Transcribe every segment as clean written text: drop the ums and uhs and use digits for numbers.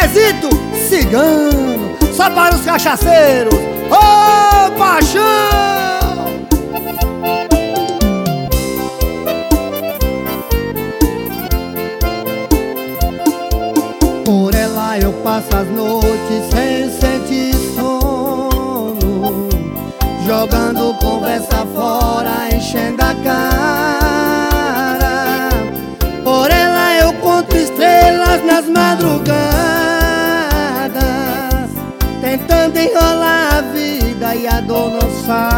Zezito, cigano, só para os cachaceiros. Ô, paixão! Por ela eu passo as noites sem sentir sono, jogando conversa fora, enchendo a cara. Por ela eu conto estrelas nas madrugadas, tentando enrolar a vida e a dor não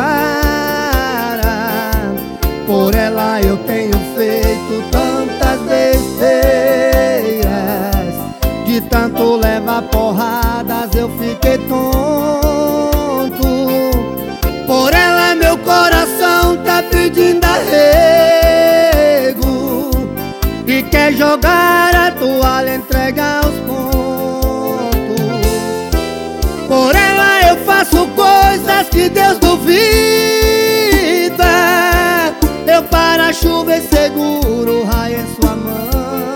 sara. Por ela eu tenho feito tantas besteiras, de tanto levar porradas eu fiquei tonto. Por ela meu coração tá pedindo arrego e quer jogar a toalha, entregar os pontos. Por ela eu faço coisas que Deus duvida, eu paro a chuva e seguro o raio em sua mão.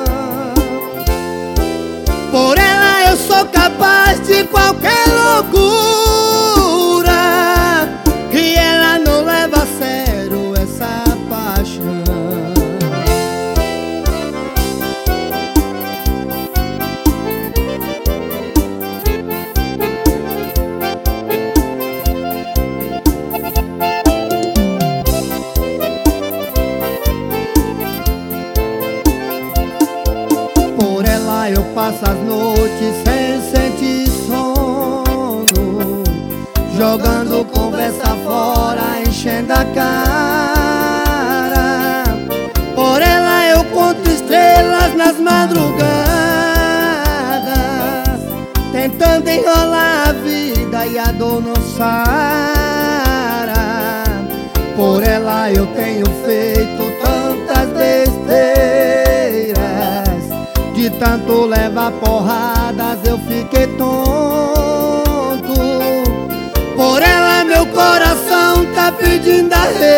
Por ela eu sou capaz de qualquer loucura, e ela não leva a sério essa paixão. Por ela eu passo as noites sem sentir sono, jogando conversa fora, enchendo a cara. Por ela eu conto estrelas nas madrugadas, tentando enrolar a vida e a dor não sara. Por ela eu tenho feito tantas besteiras, de tanto levar porradas eu fiquei tonto. Por ela meu coração tá pedindo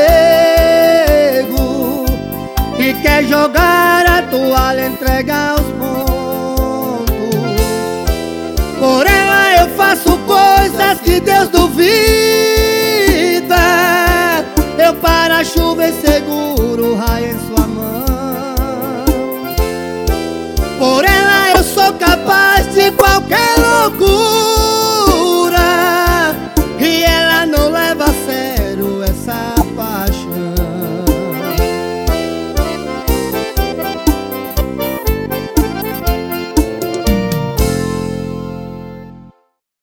arrego e quer jogar a toalha, entregar os pontos. Por ela eu faço coisas que Deus duvida, eu paro a chuva e seguro o raio em sua mão. Por ela eu sou capaz de qualquer loucura,